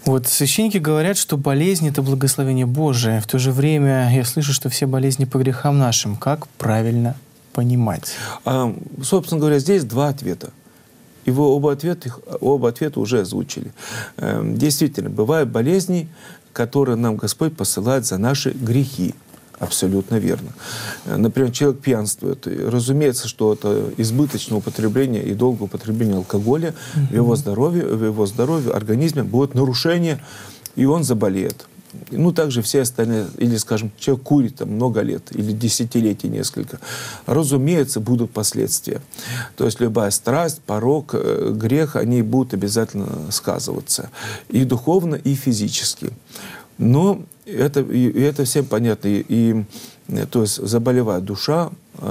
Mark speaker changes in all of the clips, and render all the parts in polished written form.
Speaker 1: Вот священники говорят, что болезнь — это благословение Божие. В то же время я слышу, что все болезни по грехам нашим. Как правильно понимать?
Speaker 2: Собственно говоря, здесь два ответа. Его оба ответа уже озвучили. Действительно, бывают болезни, которые нам Господь посылает за наши грехи. Абсолютно верно. Например, человек пьянствует. Разумеется, что это избыточное употребление и долгое употребление алкоголя в его здоровье, организме будет нарушение, и он заболеет. Ну, также все остальные, или, скажем, человек курит там много лет, или десятилетий несколько. Разумеется, будут последствия. То есть любая страсть, порок, грех, они будут обязательно сказываться. И духовно, и физически. Но это всем понятно. То есть заболевает душа,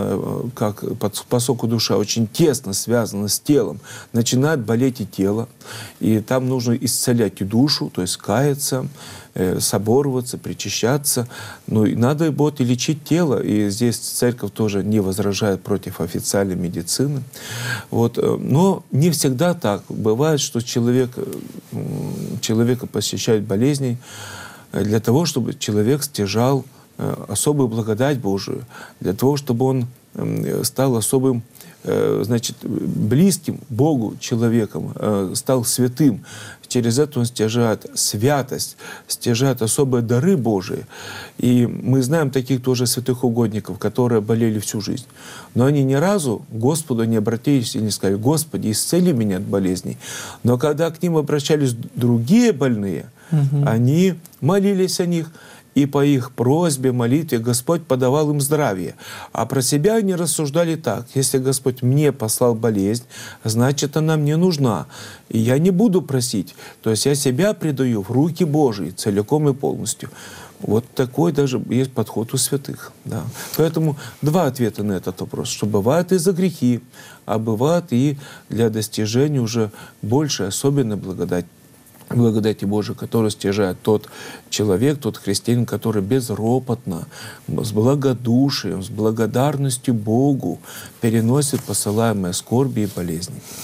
Speaker 2: поскольку душа очень тесно связана с телом, начинает болеть и тело. И там нужно исцелять и душу, то есть каяться, собороваться, причащаться. Но и надо будет и лечить тело. И здесь церковь тоже не возражает против официальной медицины. Вот. Но не всегда так. Бывает, что человека посещают болезни для того, чтобы человек стяжал особую благодать Божию, для того, чтобы он стал особым, близким Богу человеком, стал святым. Через это он стяжает святость, стяжает особые дары Божии. И мы знаем таких тоже святых угодников, которые болели всю жизнь. Но они ни разу к Господу не обратились и не сказали: «Господи, исцели меня от болезней». Но когда к ним обращались другие больные, они молились о них, и по их просьбе, молитве Господь подавал им здравие. А про себя они рассуждали так: если Господь мне послал болезнь, значит, она мне нужна. И я не буду просить. То есть я себя предаю в руки Божьи целиком и полностью. Вот такой даже есть подход у святых. Да. Поэтому два ответа на этот вопрос. Что бывает и за грехи, а бывает и для достижения уже большей особенной благодати Божией, которую стяжает тот человек, тот христианин, который безропотно, с благодушием, с благодарностью Богу переносит посылаемые скорби и болезни.